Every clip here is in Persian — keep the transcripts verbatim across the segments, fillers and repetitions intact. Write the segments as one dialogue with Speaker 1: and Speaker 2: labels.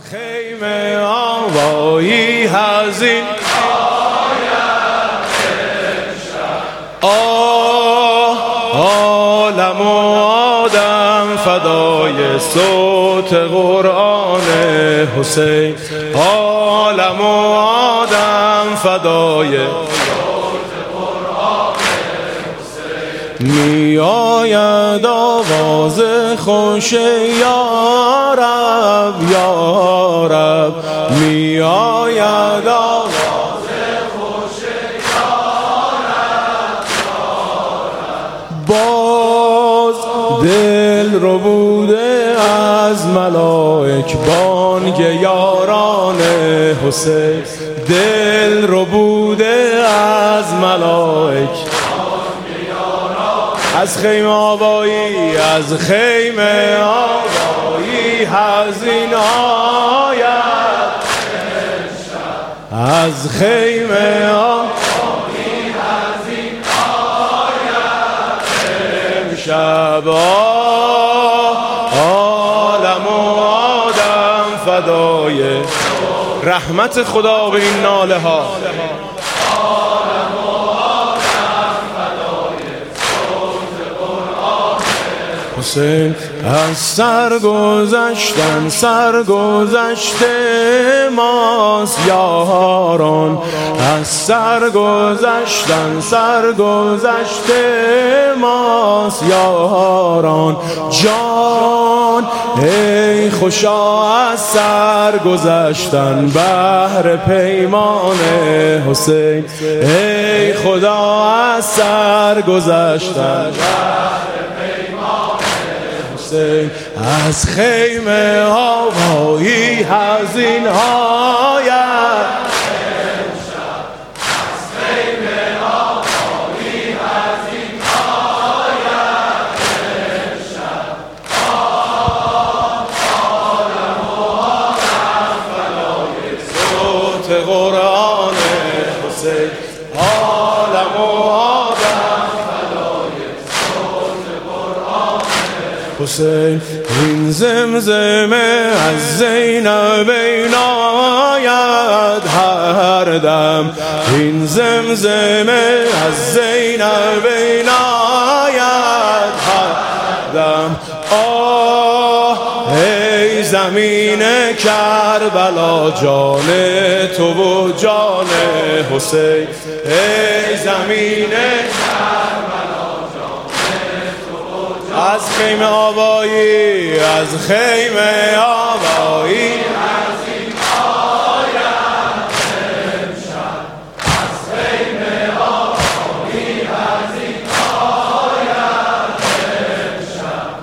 Speaker 1: خیمه آوایی حزین آه عالم و آدم فدای صوت قرآن حسین، عالم و آدم فدای می آید آواز خوش یا رب یا رب، می آید آواز خوش یا رب یا رب. باز دل رو بوده از ملائک بانگ یاران حسین، دل رو بوده از ملائک از خیمه آوایی، از خیمه آوایی حزین آید از خیمه آوایی حزین آید امشب عالم و آدم فدای رحمت خدا به این ناله ها. حسین از سرگذشتن سرگذشته ماست یاران، از سرگذشتن سرگذشته ماست یاران. جان ای خوشا از سرگذشتن بهر پیمان حسین، ای خدا از سرگذشتن از خیمه آوایی حزین آید از خیمه آوایی حزین آید امشب عالم و آدم فدای صوت قرآن حسین، عالم و آدم فدای صوت قرآن حسین. این زمزمه از زینبین آید هر دم، این زمزمه از زینبین آید هر دم. آه ای زمین کربلا جان تو و جان حسین، ای زمین از خیمه آوایی، از خیمه آوایی حزین آید امشب از خیمه آوایی حزین آید امشب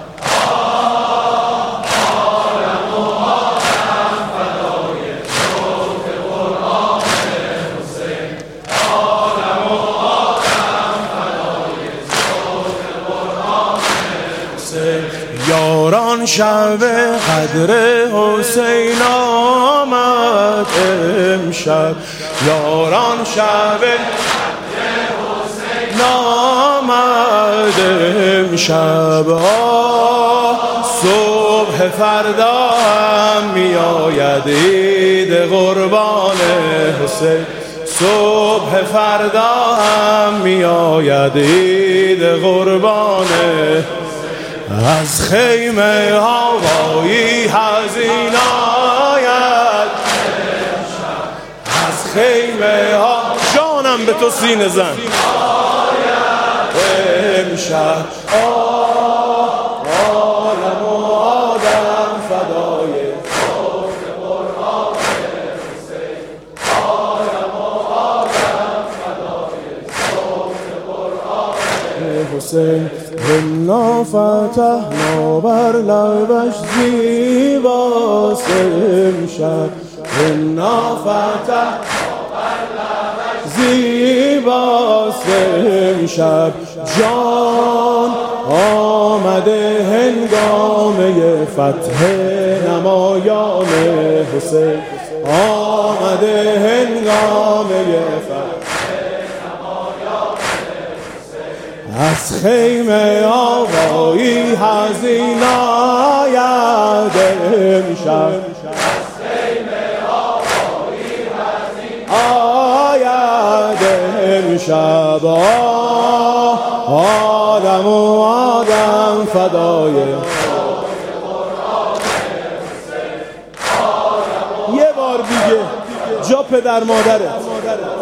Speaker 1: عالم و آدم فدای صوت قرآن حسین، عالم و آدم فدای صوت قرآن یاران. شب قدر حسین آمد امشب، یاران شب قدر حسین آمد امشب. صبح فردا هم می آید عید قربان حسین، صبح فردا هم می آید عید قربان از خیمه آوایی حزین آید از خیمه ها جانم به تو سینه زن امشب عالم و آدم فدای صوت قرآن حسین، عالم و آدم فدای صوت قرآن حسین. انا فتحنا بر لبش زیباست امشب، انا فتحنا بر لبش زیباست امشب. جان آمده هنگامه فتح نمایان حسین، آمده هنگامه فتح از خیمه آوایی حزین آید امشب. شب آدم و آدم فدای یه بار دیگه جا پدر مادرت